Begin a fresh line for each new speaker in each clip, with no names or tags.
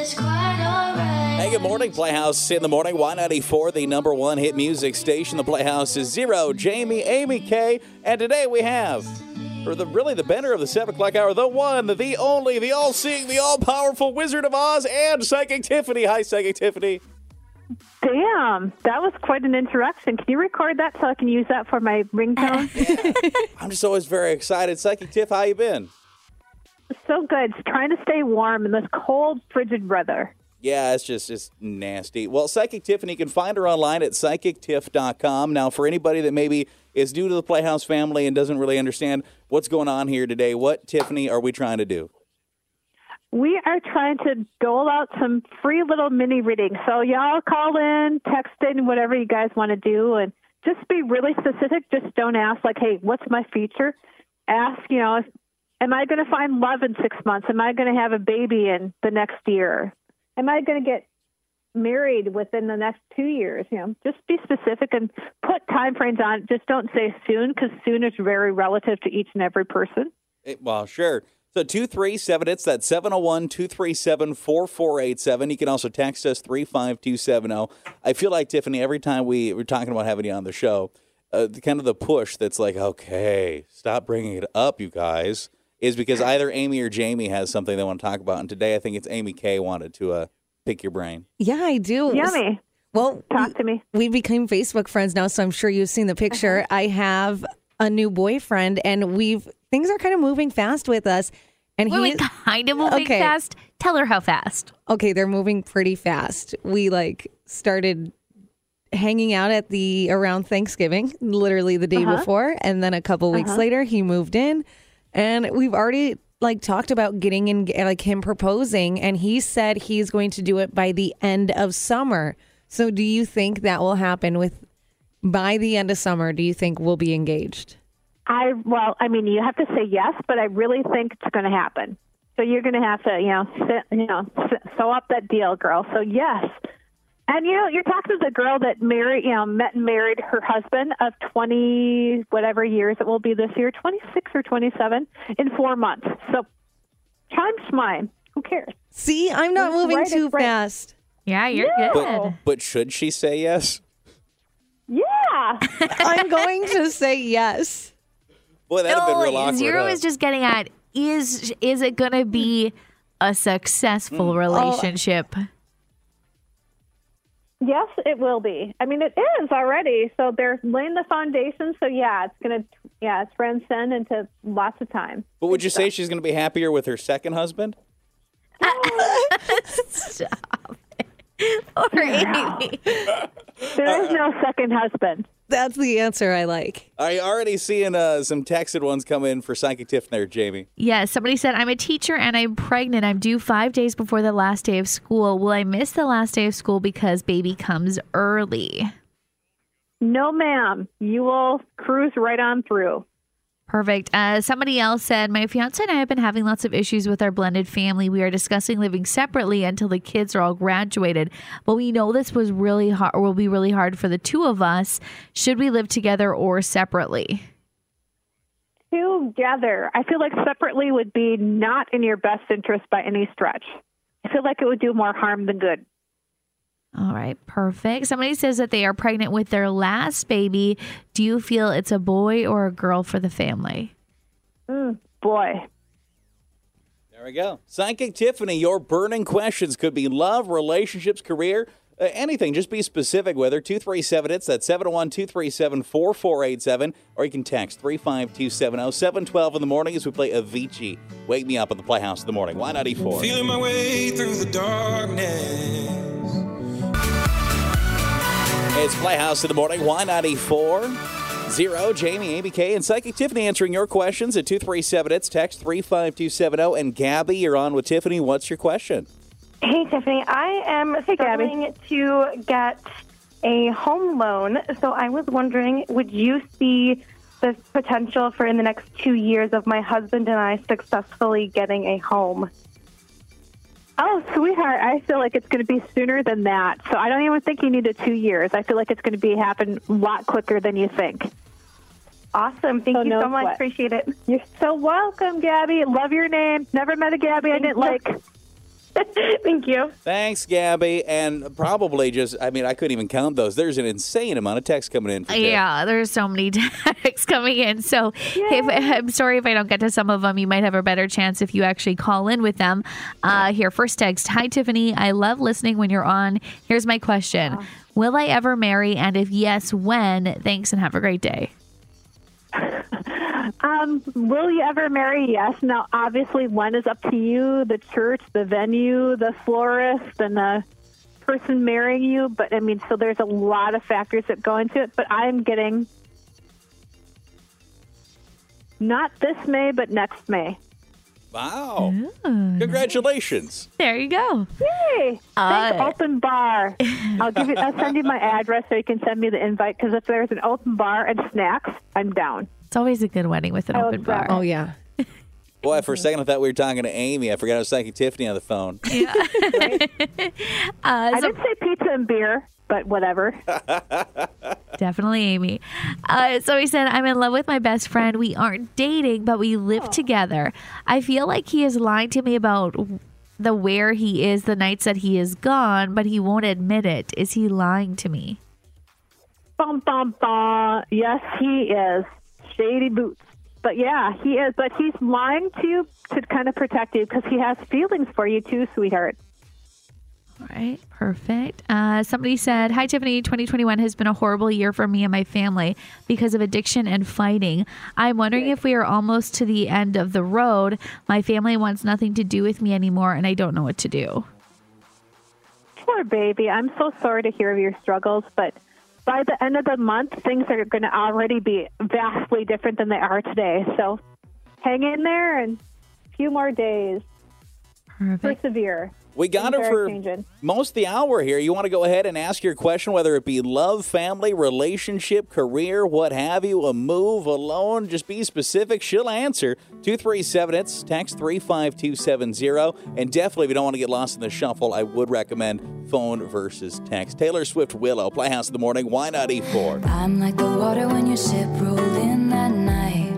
Hey, good morning, Playhouse in the morning. Y94, the number one hit music station. The Playhouse is Zero, Jamie, Amy K, and today we have, the bender of the 7 o'clock hour, the one, the only, the all-seeing, the all-powerful Wizard of Oz, and Psychic Tiffany. Hi, Psychic Tiffany.
Damn, that was quite an introduction. Can you record that so I can use that for my ringtone?
I'm just always very excited. Psychic Tiff, how you been?
So good. Trying to stay warm in this cold, frigid weather.
Yeah, it's nasty. Well, Psychic Tiffany, you can find her online at psychictiff.com. Now, for anybody that maybe is new to the Playhouse family and doesn't really understand what's going on here today, what, Tiffany, are we trying to do?
We are trying to dole out some free little mini readings. So y'all call in, text in, whatever you guys want to do, and just be really specific. Just don't ask, like, hey, what's my future? Ask, am I going to find love in 6 months? Am I going to have a baby in the next year? Am I going to get married within the next 2 years? Just be specific and put time frames on it. Just don't say soon, because soon is very relative to each and every person.
Well, sure. So 237, it's that 701-237-4487. You can also text us 35270. I feel like, Tiffany, every time we're talking about having you on the show, kind of the push that's like, okay, stop bringing it up, you guys, is because either Amy or Jamie has something they want to talk about. And today I think it's Amy K wanted to pick your brain.
Yeah, I do.
Yummy.
Well,
talk to me.
We became Facebook friends now, so I'm sure you've seen the picture.
Uh-huh.
I have a new boyfriend, and things are kind of moving fast with us. And
Wait, kind of moving fast? Tell her how fast.
Okay, they're moving pretty fast. We started hanging out around Thanksgiving, literally the day before, and then a couple weeks later he moved in, and we've already talked about getting in, him proposing, and he said he's going to do it by the end of summer. So do you think that will happen by the end of summer? Do you think we'll be engaged?
You have to say yes, but I really think it's going to happen. So you're going to have to, sew up that deal, girl. So yes. And, you're talking to the girl that met and married her husband of 20, whatever years it will be this year, 26 or 27, in 4 months. So time's mine. Who cares?
See, I'm not moving too fast.
Yeah, you're good.
But should she say yes?
Yeah.
I'm going to say yes.
Boy, that'd have been real awkward.
Zero is just getting at, is it going to be a successful relationship?
Yes, it will be. It is already. So they're laying the foundation. So yeah, it's transcend into lots of time.
But would you say she's going to be happier with her second husband?
Stop it. Poor Amy.
There is no second husband.
That's the answer I like.
Are you already seeing some texted ones come in for Psychic Tiff there, Jamie?
Yeah, somebody said, I'm a teacher and I'm pregnant. I'm due 5 days before the last day of school. Will I miss the last day of school because baby comes early?
No, ma'am. You will cruise right on through.
Perfect. Somebody else said, my fiance and I have been having lots of issues with our blended family. We are discussing living separately until the kids are all graduated. But we know this was really hard, or will be really hard for the two of us. Should we live together or separately?
Together. I feel like separately would be not in your best interest by any stretch. I feel like it would do more harm than good.
All right, perfect. Somebody says that they are pregnant with their last baby. Do you feel it's a boy or a girl for the family?
Boy.
There we go. Psychic Tiffany, your burning questions could be love, relationships, career, anything. Just be specific with her. 237, it's that 701-237-4487, or you can text 35270, 712 in the morning as we play Avicii. Wake Me Up on the Playhouse in the morning. Y94.
Feeling my way through the darkness.
It's Playhouse in the morning, Y94. Zero, Jamie, ABK, and Psychic Tiffany answering your questions at 237. It's text 35270. And Gabby, you're on with Tiffany. What's your question?
Hey, Tiffany. I am struggling to get a home loan. So I was wondering, would you see the potential for in the next 2 years of my husband and I successfully getting a home?
Oh, sweetheart, I feel like it's going to be sooner than that. So I don't even think you need 2 years. I feel like it's going to happen a lot quicker than you think.
Awesome. Thank you so much. Appreciate it.
You're so welcome, Gabby. Love your name. Never met a Gabby I didn't like.
Thank you.
Thanks, Gabby. And probably just, I mean, I couldn't even count those. There's an insane amount of texts coming in. For Tiff.
Yeah, there's so many texts coming in. So I'm sorry if I don't get to some of them. You might have a better chance if you actually call in with them. Here, first text. Hi, Tiffany. I love listening when you're on. Here's my question. Will I ever marry? And if yes, when? Thanks and have a great day.
Will you ever marry? Yes. Now, obviously, one is up to you, the church, the venue, the florist, and the person marrying you. But, I mean, so there's a lot of factors that go into it. But I'm getting not this May, but next May.
Wow. Ooh. Congratulations.
There you go.
Yay. Thanks, open bar. I'll send you my address so you can send me the invite, because if there's an open bar and snacks, I'm down.
It's always a good wedding with an open bar.
Oh, yeah.
Boy, for a second I thought we were talking to Amy. I forgot I was talking to Tiffany on the phone.
Yeah.
I did say pizza and beer, but whatever.
Definitely Amy. So he said, I'm in love with my best friend. We aren't dating, but we live together. I feel like he is lying to me about the where he is the nights that he is gone, but he won't admit it. Is he lying to me?
Bum, bum, bum. Yes, he is. Shady boots. But yeah, he is. But he's lying to you to kind of protect you because he has feelings for you too, sweetheart.
All right, perfect. Somebody said, hi, Tiffany. 2021 has been a horrible year for me and my family because of addiction and fighting. I'm wondering if we are almost to the end of the road. My family wants nothing to do with me anymore, and I don't know what to do.
Poor baby. I'm so sorry to hear of your struggles, but by the end of the month, things are going to already be vastly different than they are today. So hang in there and a few more days.
Perfect.
Persevere.
We got her for most of the hour here. You want to go ahead and ask your question, whether it be love, family, relationship, career, what have you, a move, alone. Just be specific. She'll answer. 237, it's text 35270. And definitely, if you don't want to get lost in the shuffle, I would recommend phone versus text. Taylor Swift, Willow, Playhouse in the Morning. Why not E4?
I'm like the water when your ship rolled in that night.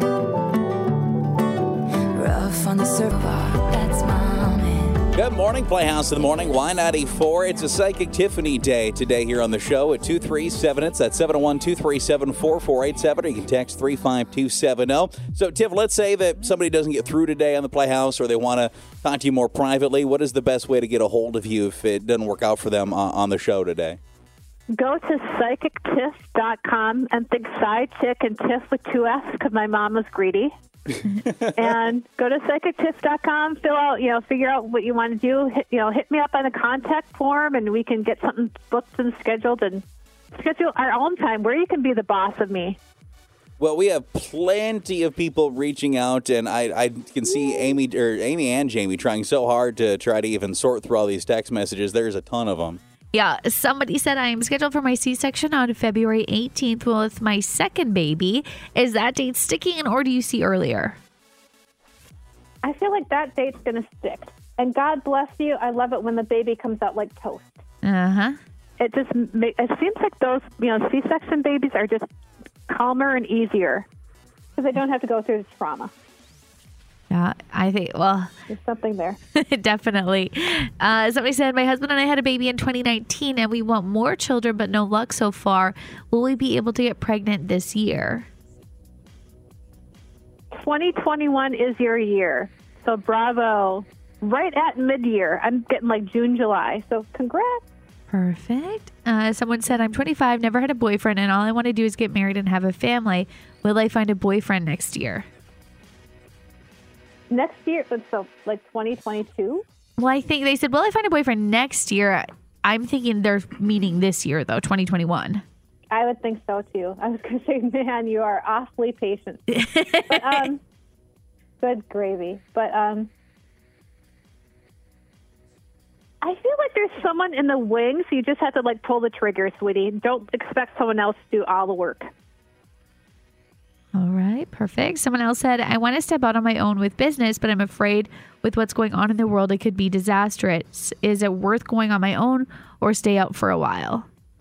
Rough on the surface, that's my
Good morning, Playhouse in the Morning, Y94. It's a Psychic Tiffany day today here on the show at 237. It's at 701-237-4487, or you can text 35270. So, Tiff, let's say that somebody doesn't get through today on the Playhouse, or they want to talk to you more privately. What is the best way to get a hold of you if it doesn't work out for them on the show today?
Go to psychictiff.com and think side chick and tiff with 2 F's because my mom was greedy. And go to psychictiff.com, figure out what you want to do. Hit me up on a contact form, and we can get something booked and scheduled, and schedule our own time where you can be the boss of me.
Well, we have plenty of people reaching out, and I can see Amy and Jamie trying so hard to try to even sort through all these text messages. There's a ton of them.
Yeah, somebody said I am scheduled for my C-section on February 18th with my second baby. Is that date sticking, or do you see earlier?
I feel like that date's going to stick. And God bless you. I love it when the baby comes out like toast.
Uh-huh.
It seems like those, C-section babies are just calmer and easier because they don't have to go through the trauma.
Yeah, I think, well,
there's something there.
Definitely. Somebody said, my husband and I had a baby in 2019 and we want more children, but no luck so far. Will we be able to get pregnant this year?
2021 is your year. So bravo. Right at mid-year. I'm getting like June, July. So congrats.
Perfect. Someone said, I'm 25, never had a boyfriend, and all I want to do is get married and have a family. Will I find a boyfriend next year?
Next year, so like 2022?
Well, I think they said, will I find a boyfriend next year? I'm thinking they're meeting this year, though, 2021.
I would think so, too. I was going to say, man, you are awfully patient. But, good gravy. But I feel like there's someone in the wings. So you just have to, pull the trigger, sweetie. Don't expect someone else to do all the work.
All right, perfect. Someone else said, I want to step out on my own with business, but I'm afraid with what's going on in the world, it could be disastrous. Is it worth going on my own or stay out for a while?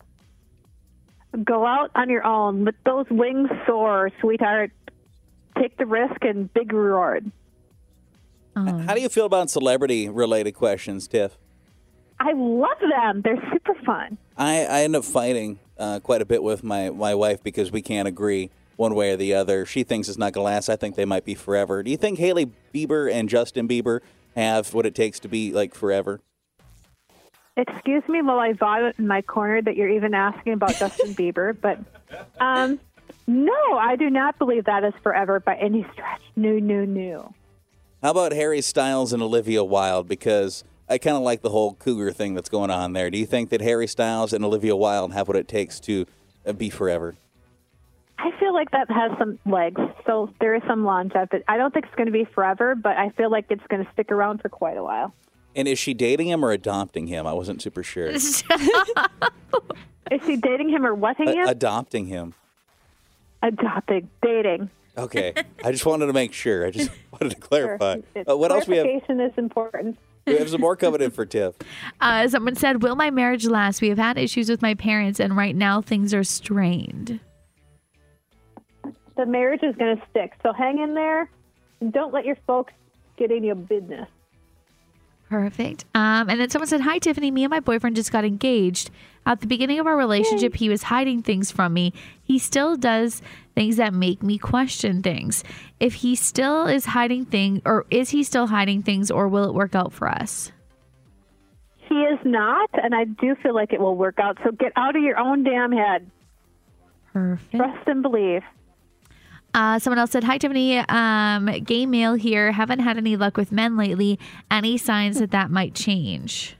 Go out on your own. Let those wings soar, sweetheart. Take the risk and big reward.
How do you feel about celebrity-related questions, Tiff?
I love them. They're super fun.
I end up fighting quite a bit with my wife because we can't agree one way or the other. She thinks it's not going to last. I think they might be forever. Do you think Hailey Bieber and Justin Bieber have what it takes to be like forever?
Excuse me while I vomit in my corner that you're even asking about Justin Bieber, but no, I do not believe that is forever by any stretch. No.
How about Harry Styles and Olivia Wilde? Because I kind of like the whole cougar thing that's going on there. Do you think that Harry Styles and Olivia Wilde have what it takes to be forever?
I feel like that has some legs, so there is some longevity. I don't think it's going to be forever, but I feel like it's going to stick around for quite a while.
And is she dating him or adopting him? I wasn't super sure.
Is she dating him or whatting him?
Adopting him.
Adopting. Dating.
Okay. I just wanted to make sure. I just wanted to clarify.
Sure.
What else we have?
Clarification is important.
We have some more coming in for Tiff.
Someone said, will my marriage last? We have had issues with my parents, and right now things are strained.
The marriage is going to stick, so hang in there and don't let your folks get in your business.
Perfect. And then someone said, hi, Tiffany. Me and my boyfriend just got engaged. At the beginning of our relationship, he was hiding things from me. He still does things that make me question things. If he still is hiding things, or is he still hiding things, or will it work out for us?
He is not, and I do feel like it will work out. So get out of your own damn head.
Perfect.
Trust and believe.
Someone else said, hi, Tiffany. Gay male here. Haven't had any luck with men lately. Any signs that might change?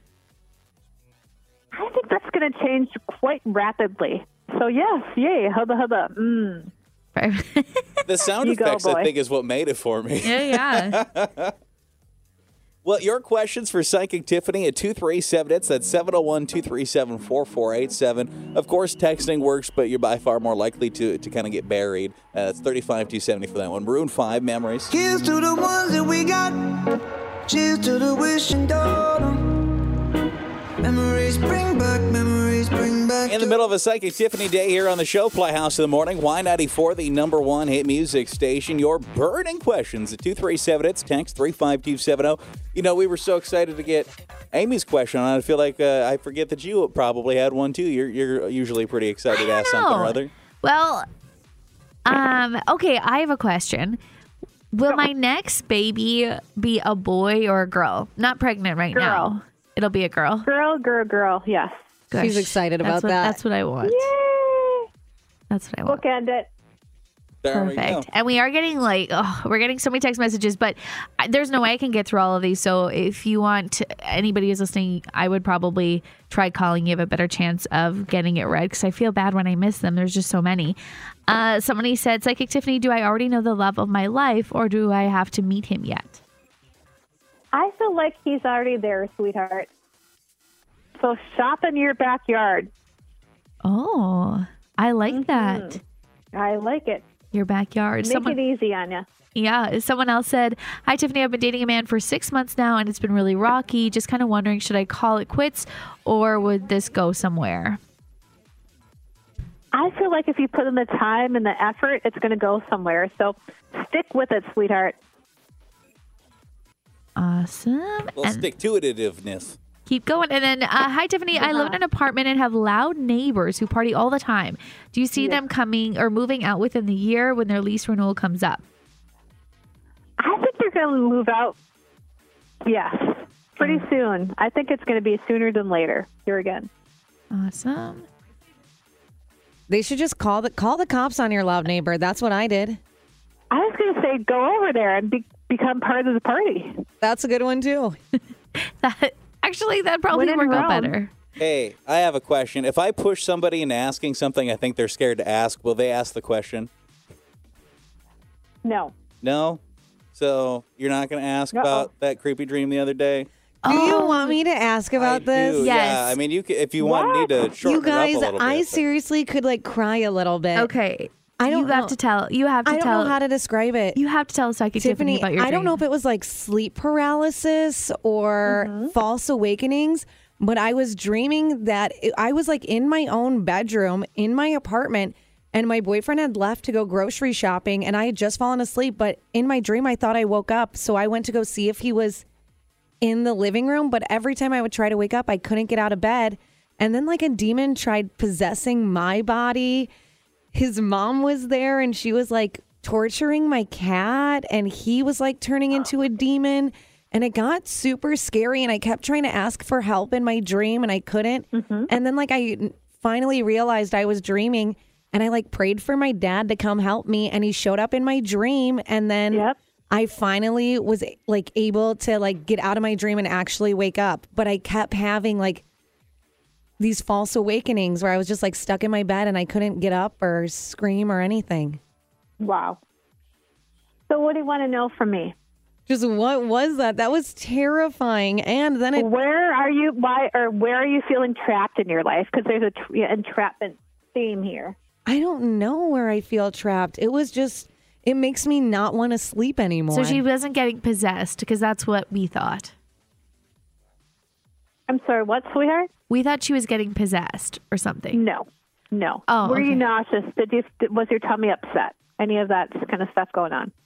I think that's going to change quite rapidly. So, yes, yay, hubba hubba.
The sound effects, I think, is what made it for me.
Yeah.
Well, your questions for Psychic Tiffany at 237-ITS. That's 701-237-4487. Of course, texting works, but you're by far more likely to kind of get buried. That's 35-270 for that one. Maroon 5, Memories.
Here's to the ones that we got. Cheers to the wishing dawn. Memories bring back, memories bring back.
In the middle of a Psychic Tiffany day here on the show, Playhouse in the Morning, Y94, the #1 hit music station. Your burning questions at 237-ITS, text 35270. You know, we were so excited to get Amy's question on. I feel like I forget that you probably had one too. You're usually pretty excited to ask something or other.
Well, okay, I have a question. Will my next baby be a boy or a girl? Not pregnant right now. It'll be a girl.
Girl, yes.
Gosh,
she's excited about that.
That's what I want.
Yay!
That's what I want.
Bookend it.
Perfect. And we are getting we're getting so many text messages, but there's no way I can get through all of these. So if you want, anybody who's listening, I would probably try calling. You have a better chance of getting it read because I feel bad when I miss them. There's just so many. Somebody said, Psychic Tiffany, do I already know the love of my life or do I have to meet him yet?
I feel like he's already there, sweetheart. So shop in your backyard.
Oh, I like that.
I like it.
Your backyard.
Make it easy on you.
Yeah. Someone else said, hi, Tiffany. I've been dating a man for 6 months now, and it's been really rocky. Just kind of wondering, should I call it quits or would this go somewhere?
I feel like if you put in the time and the effort, it's going to go somewhere. So stick with it, sweetheart.
Awesome.
Well, stick-to-itiveness.
Keep going. And then, hi, Tiffany. I live in an apartment and have loud neighbors who party all the time. Do you see them coming or moving out within the year when their lease renewal comes up?
I think they're going to move out, yes, pretty soon. I think it's going to be sooner than later. Here again.
Awesome.
They should just call the cops on your loud neighbor. That's what I did.
I was going to say go over there and become part of the party.
That's a good one, too.
Actually, that'd probably work out better.
Hey, I have a question. If I push somebody into asking something I think they're scared to ask, will they ask the question?
No.
No? So you're not going to ask about that creepy dream the other day?
Do you want me to ask about this?
Do.
Yes.
Yeah, I mean, you could, if you want, need to shorten
You guys,
it up a little bit.
I seriously could cry a little bit.
Okay.
I don't
You have to tell.
I don't know how to describe it.
You have to tell Psychic Tiffany about your dream.
I don't know if it was like sleep paralysis or false awakenings, but I was dreaming that I was like in my own bedroom in my apartment And my boyfriend had left to go grocery shopping, and I had just fallen asleep. But in my dream, I thought I woke up. So I went to go see if he was in the living room. But every time I would try to wake up, I couldn't get out of bed. And then like a demon tried possessing my body. His mom was there, and she was like torturing my cat, and he was like turning into a demon. And it got super scary, and I kept trying to ask for help in my dream, and I couldn't. And then like I finally realized I was dreaming, and I like prayed for my dad to come help me, and he showed up in my dream. And then I finally was like able to like get out of my dream and actually wake up. But I kept having like these false awakenings where I was just like stuck in my bed and I couldn't get up or scream or anything.
Wow. So what do you want to know from me?
Just what was that? That was terrifying. And then
where are you? Why or where are you feeling trapped in your life? Because there's a entrapment theme here.
I don't know where I feel trapped. It was just, it makes me not want to sleep anymore.
So she wasn't getting possessed, because that's what we thought.
I'm sorry, what, sweetheart?
We thought she was getting possessed or something.
No.
Oh,
Were you nauseous? Was your tummy upset? Any of that kind of stuff going on?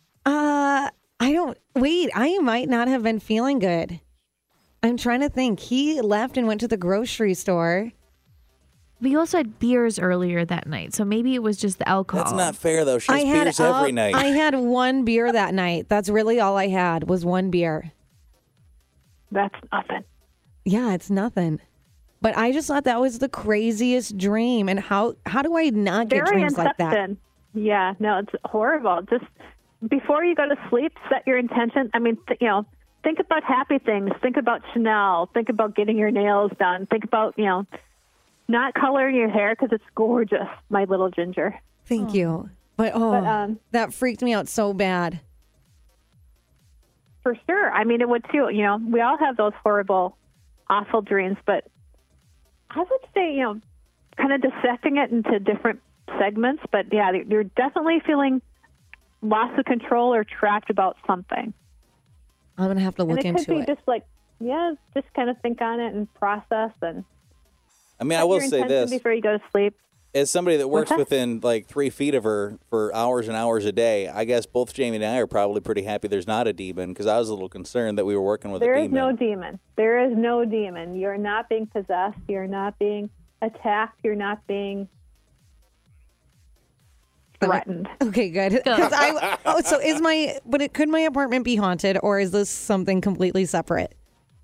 I might not have been feeling good. I'm trying to think. He left and went to the grocery store.
We also had beers earlier that night, so maybe it was just the alcohol.
That's not fair, though. She has beers every night.
I had one beer that night. That's really all I had was one beer.
That's nothing.
Yeah, it's nothing. But I just thought that was the craziest dream. And how do I not get dreams like that?
Yeah, no, it's horrible. Just before you go to sleep, set your intention. I mean, think about happy things. Think about Chanel. Think about getting your nails done. Think about, not coloring your hair because it's gorgeous, my little Ginger.
Thank you. But that freaked me out so bad.
For sure. I mean, it would too. We all have those horrible, awful dreams, but I would say, kind of dissecting it into different segments. But yeah, you're definitely feeling loss of control or trapped about something.
I'm going to have to look into it.
It could be just like, just kind of think on it and process. And
I mean, I will say this.
Before you go to sleep.
As somebody that works within like 3 feet of her for hours and hours a day, I guess both Jamie and I are probably pretty happy there's not a demon, because I was a little concerned that we were working with a demon.
There is no demon. There is no demon. You're not being possessed. You're not being attacked. You're not being threatened.
Okay, good. Could my apartment be haunted, or is this something completely separate?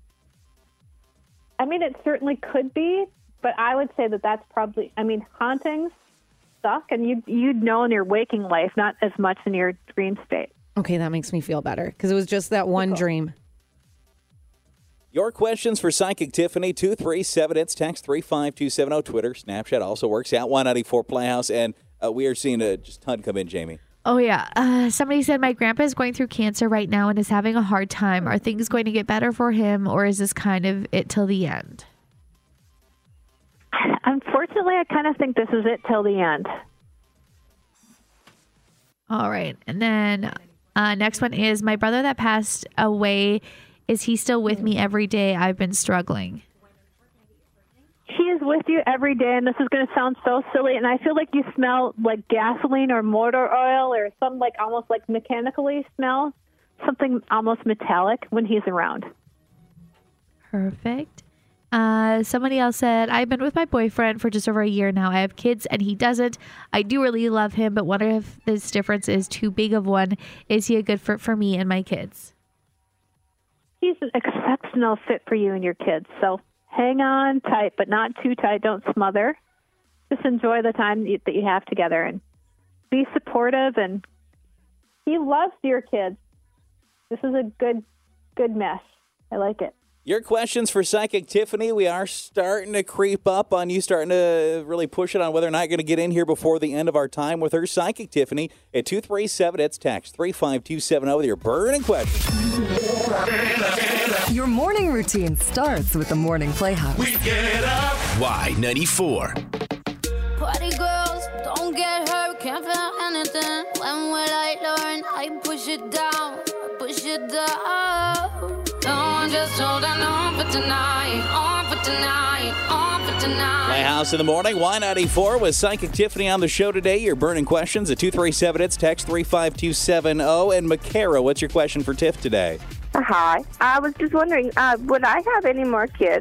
I mean, it certainly could be. But I would say that that's probably, hauntings suck, and you'd know in your waking life, not as much in your dream state.
Okay, that makes me feel better, because it was just that one dream.
Your questions for Psychic Tiffany, 237, it's text 35270, Twitter, Snapchat also works at 194 Playhouse, and we are seeing a just ton come in, Jamie.
Oh, yeah. Somebody said my grandpa is going through cancer right now and is having a hard time. Are things going to get better for him, or is this kind of it till the end?
Unfortunately, I kind of think this is it till the end.
All right. And then next one is my brother that passed away. Is he still with me every day? I've been struggling.
He is with you every day, and this is going to sound so silly, and I feel like you smell like gasoline or motor oil or some like almost like mechanically smell, something almost metallic when he's around.
Perfect. Somebody else said, I've been with my boyfriend for just over a year now. I have kids and he doesn't. I do really love him, but what if this difference is too big of one? Is he a good fit for me and my kids?
He's an exceptional fit for you and your kids. So hang on tight, but not too tight. Don't smother. Just enjoy the time that you have together and be supportive. And he loves your kids. This is a good mesh. I like it.
Your questions for Psychic Tiffany. We are starting to creep up on you, starting to really push it on whether or not you're going to get in here before the end of our time with her. Psychic Tiffany at 237. It's text 35270 with your burning questions.
Your morning routine starts with the Morning Playhouse.
We get up. Y94.
Party girls, don't get hurt, can't feel anything. When will I learn? I push it down, push it down. No, just hold on for tonight, on for tonight, on for tonight.
Playhouse in the morning, Y94 with Psychic Tiffany on the show today. You're burning questions at 237. It's text 35270. And Makara, what's your question for Tiff today?
Hi. I was just wondering, would I have any more kids?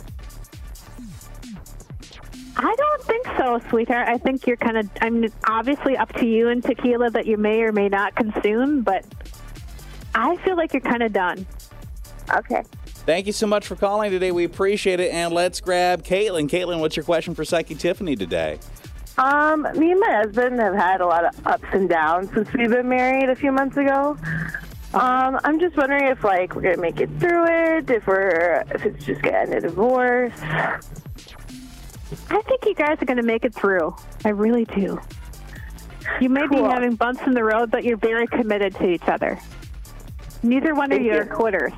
I don't think so, sweetheart. I think you're obviously up to you and tequila that you may or may not consume, but I feel like you're kind of done.
Okay.
Thank you so much for calling today. We appreciate it. And let's grab Caitlin. Caitlin, what's your question for Psychic Tiffany today?
Me and my husband have had a lot of ups and downs since we've been married a few months ago. I'm just wondering if, we're going to make it through it, if it's just going to end in a divorce.
I think you guys are going to make it through. I really do. You may be having bumps in the road, but you're very committed to each other. Neither one of you are quitters.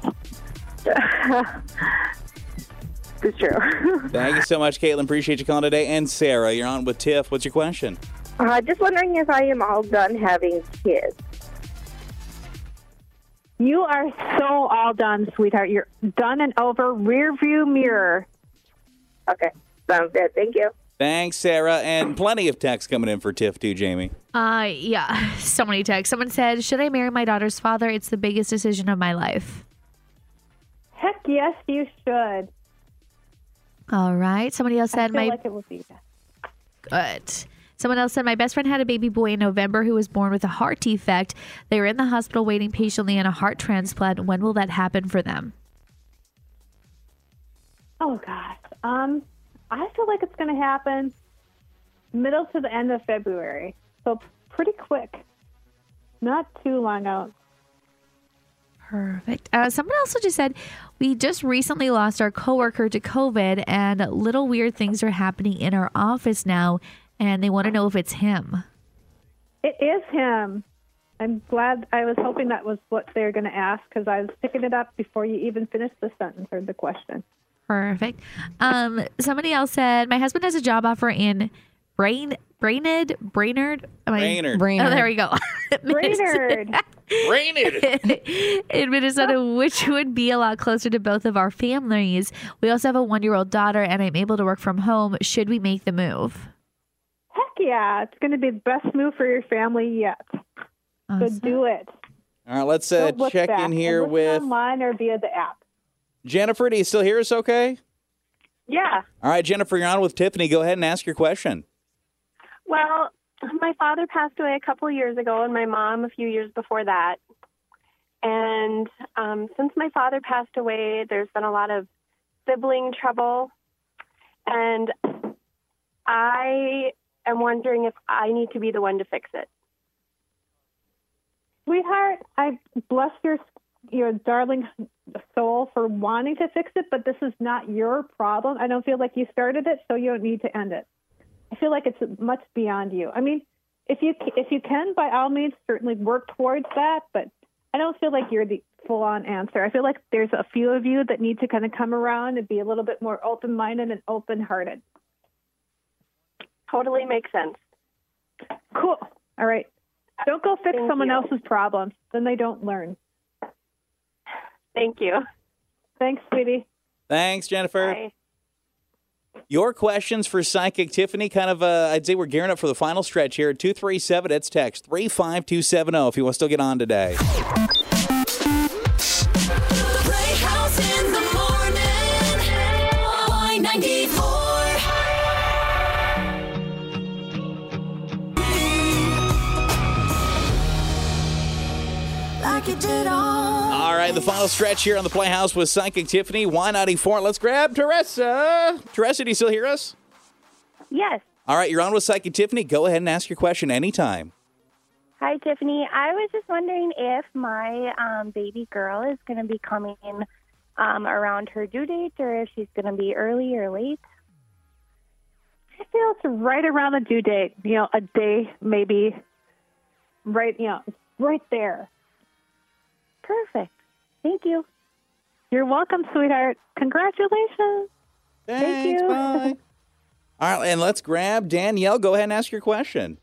It's true.
Thank you so much, Caitlin. Appreciate you calling today. And Sarah, you're on with Tiff. What's your question?
Just wondering if I am all done having kids.
You are so all done, sweetheart. You're done and over. Rear view mirror.
Okay. Sounds good. Thank you.
Thanks, Sarah. And plenty of texts coming in for Tiff, too, Jamie.
Yeah, so many texts. Someone said, should I marry my daughter's father? It's the biggest decision of my life.
Heck yes, you should.
All right. Somebody else said,
I feel like it will be
Good. Someone else said, my best friend had a baby boy in November who was born with a heart defect. They were in the hospital waiting patiently on a heart transplant. When will that happen for them?
Oh, gosh. I feel like it's going to happen middle to the end of February. So pretty quick. Not too long out.
Perfect. Someone also just said, we just recently lost our coworker to COVID and little weird things are happening in our office now. And they want to know if it's him.
It is him. I'm glad. I was hoping that was what they were going to ask because I was picking it up before you even finished the sentence or the question.
Perfect. Somebody else said, my husband has a job offer in Brainerd.
Brainerd.
Oh, there we go.
Brainerd.
In Minnesota, which would be a lot closer to both of our families. We also have a 1-year-old daughter, and I'm able to work from home. Should we make the move?
Heck yeah. It's going to be the best move for your family yet.
Awesome.
So do it.
All right, let's check in here with
online or via the app.
Jennifer. Do you still hear us okay?
Yeah.
All right, Jennifer, you're on with Tiffany. Go ahead and ask your question.
Well, my father passed away a couple years ago and my mom a few years before that. And since my father passed away, there's been a lot of sibling trouble. And I am wondering if I need to be the one to fix it.
Sweetheart, I bless your darling soul for wanting to fix it, but this is not your problem. I don't feel like you started it, so you don't need to end it. I feel like it's much beyond you. I mean, if you can, by all means, certainly work towards that, but I don't feel like you're the full-on answer. I feel like there's a few of you that need to kind of come around and be a little bit more open-minded and open-hearted.
Totally makes sense.
Cool. All right. Don't go fix someone else's problems. Then they don't learn.
Thank you.
Thanks, sweetie.
Thanks, Jennifer.
Bye.
Your questions for Psychic Tiffany, kind of, I'd say we're gearing up for the final stretch here. 237, it's text 35270 if you want to still get on today.
Playhouse in the morning. Y94. Like it did
All right, the final stretch here on the Playhouse with Psychic Tiffany, Y94. Let's grab Teresa. Teresa, do you still hear us?
Yes.
All right, you're on with Psychic Tiffany. Go ahead and ask your question anytime.
Hi, Tiffany. I was just wondering if my baby girl is going to be coming around her due date or if she's going to be early or late.
I feel it's right around the due date, a day maybe. Right, right there.
Perfect. Thank you.
You're welcome, sweetheart. Congratulations.
Thanks,
Thank you.
Bye. All right, and let's grab Danielle. Go ahead and ask your question.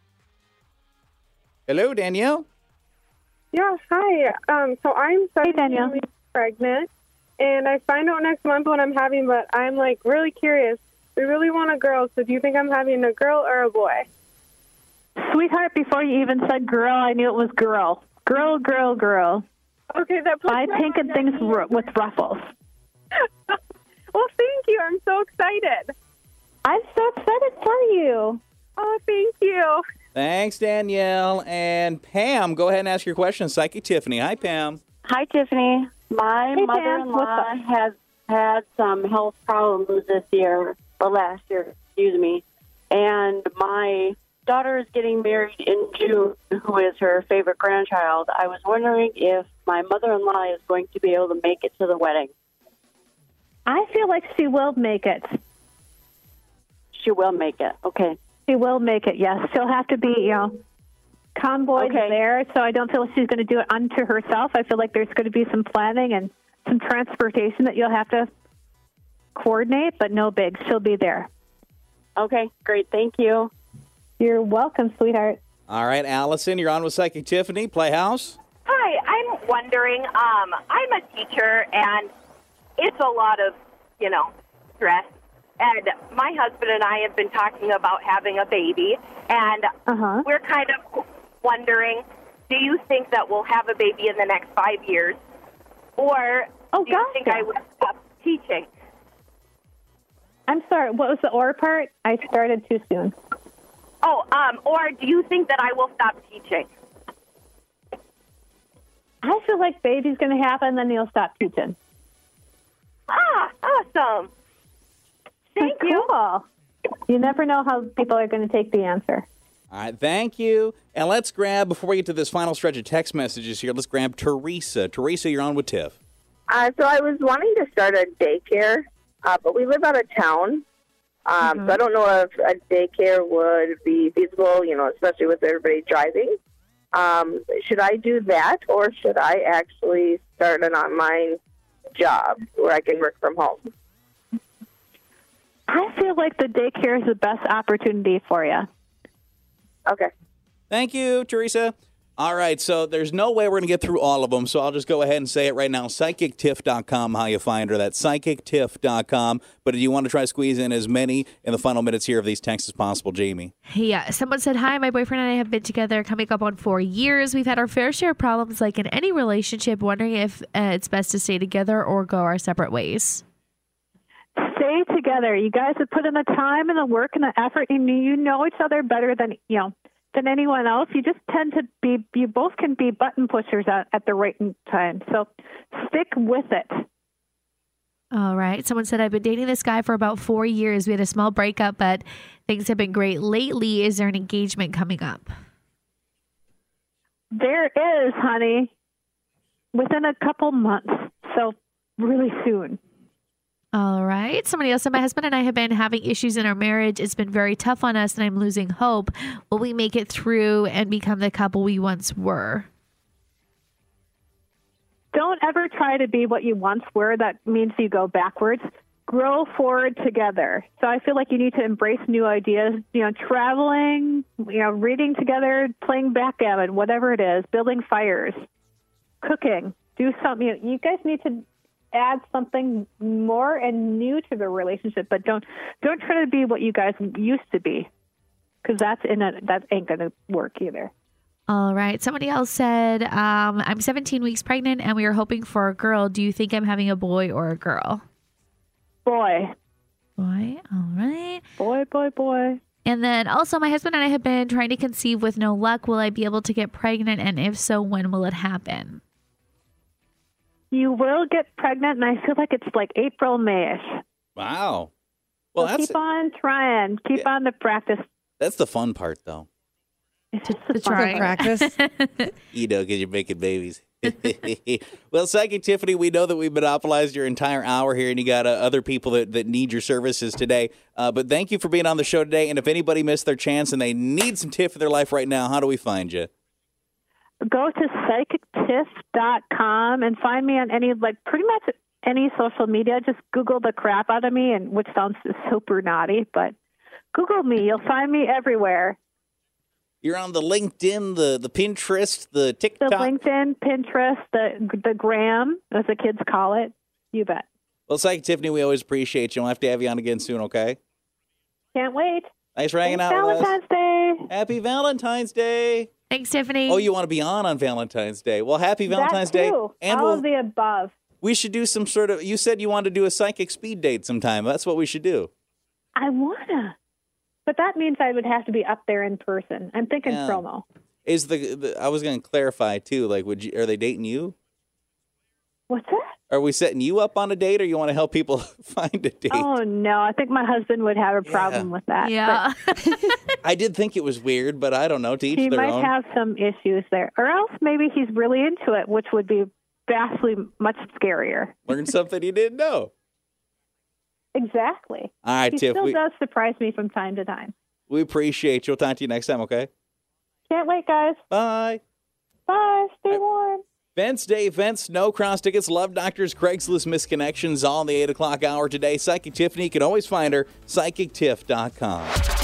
Hello, Danielle.
Yes, hi. So I'm 17 weeks pregnant, and I find out next month when I'm having, but I'm really curious. we really want a girl. So do you think I'm having a girl or a boy?
Sweetheart, before you even said girl, I knew it was girl. Girl, girl, girl.
Okay, that puts
I pink and things with ruffles.
Well, thank you. I'm so excited.
I'm so excited for you.
Oh, thank you.
Thanks, Danielle. And Pam, go ahead and ask your question. Psychic Tiffany. Hi, Pam.
Hi, Tiffany. My
Hey, Pam.
mother-in-law
What's up?
has had some health problems last year, excuse me. And my daughter is getting married in June, who is her favorite grandchild. I was wondering if my mother-in-law is going to be able to make it to the wedding.
I feel like she will make it.
She will make it. Okay.
She will make it, yes. She'll have to be, convoyed there, so I don't feel she's going to do it unto herself. I feel like there's going to be some planning and some transportation that you'll have to coordinate, but no big. She'll be there.
Okay, great. Thank you.
You're welcome, sweetheart.
All right, Allison, you're on with Psychic Tiffany, Playhouse.
Hi, I'm wondering, I'm a teacher, and it's a lot of, stress. And my husband and I have been talking about having a baby, and we're kind of wondering, do you think that we'll have a baby in the next 5 years? Or do you think I would stop teaching?
I'm sorry, what was the or part? I started too soon.
Oh, or do you think that I will stop teaching?
I feel like baby's going to happen, then you'll stop teaching.
Ah, awesome. Thank you.
Cool. You never know how people are going to take the answer.
All right, thank you. And let's grab, before we get to this final stretch of text messages here, let's grab Teresa. Teresa, you're on with Tiff.
So I was wanting to start a daycare, but we live out of town. So I don't know if a daycare would be feasible, especially with everybody driving. Should I do that, or should I actually start an online job where I can work from home?
I feel like the daycare is the best opportunity for you.
Okay.
Thank you, Teresa. All right, so there's no way we're going to get through all of them, so I'll just go ahead and say it right now. PsychicTiff.com, how you find her. That's PsychicTiff.com. But do you want to try to squeeze in as many in the final minutes here of these texts as possible, Jamie?
Yeah, someone said, hi, my boyfriend and I have been together coming up on 4 years. We've had our fair share of problems like in any relationship, wondering if it's best to stay together or go our separate ways.
Stay together. You guys have put in the time and the work and the effort, and you know each other better than anyone else. You just tend to be, you both can be button pushers at the right time. So stick with it.
All right. Someone said, I've been dating this guy for about 4 years. We had a small breakup, but things have been great lately. Is there an engagement coming up?
There is, honey, within a couple months. So really soon.
All right. Somebody else said, my husband and I have been having issues in our marriage. It's been very tough on us and I'm losing hope. Will we make it through and become the couple we once were?
Don't ever try to be what you once were. That means you go backwards. Grow forward together. So I feel like you need to embrace new ideas, traveling, reading together, playing backgammon, whatever it is, building fires, cooking, do something. You guys need to add something more and new to the relationship, but don't try to be what you guys used to be, because that ain't gonna work either.
All right. Somebody else said, I'm 17 weeks pregnant and we are hoping for a girl. Do you think I'm having a boy or a girl?
Boy.
All right.
Boy.
And then also, my husband and I have been trying to conceive with no luck. Will I be able to get pregnant? And if so, when will it happen?
You will get pregnant, and I feel like it's like April, May-ish.
Wow. Well,
so keep on trying. Keep on the practice.
That's the fun part, though.
It's just the
fun practice.
Because you're making babies. Well, Psychic Tiffany, we know that we've monopolized your entire hour here, and you got other people that need your services today. But thank you for being on the show today. And if anybody missed their chance and they need some tiff for their life right now, how do we find you?
Go to PsychicTiff.com and find me on pretty much any social media. Just Google the crap out of me, which sounds super naughty, but Google me. You'll find me everywhere.
You're on the LinkedIn, the Pinterest, the TikTok.
The LinkedIn, Pinterest, the Gram, as the kids call it. You bet.
Well, Psychic Tiffany, we always appreciate you. We'll have to have you on again soon, okay?
Can't wait.
Thanks for hanging
Thanks,
out with us.
Valentine's Day.
Happy Valentine's Day.
Thanks, Tiffany.
Oh, you want to be on Valentine's Day? Well, happy Valentine's
that
Day.
too.
And
all of the above.
we should do some sort of. You said you wanted to do a psychic speed date sometime. That's what we should do.
I wanna, but that means I would have to be up there in person. I'm thinking
Yeah.
promo.
Is I was going to clarify too. Like, are they dating you?
What's that?
Are we setting you up on a date, or you want to help people find a date?
Oh no, I think my husband would have a problem with that.
Yeah.
I did think it was weird, but I don't know. To each
He
their
might
own.
have some issues there, or else maybe he's really into it, which would be vastly much scarier.
Learn something you didn't know.
Exactly.
All right,
He
Tiff.
still does surprise me from time to time.
We appreciate you. We'll talk to you next time. Okay.
Can't wait, guys.
Bye.
Bye. Stay warm.
Vents, Day Vents, No Cross Tickets, Love Doctors, Craigslist Misconnections, all in the 8 o'clock hour today. Psychic Tiffany, you can always find her, psychictiff.com.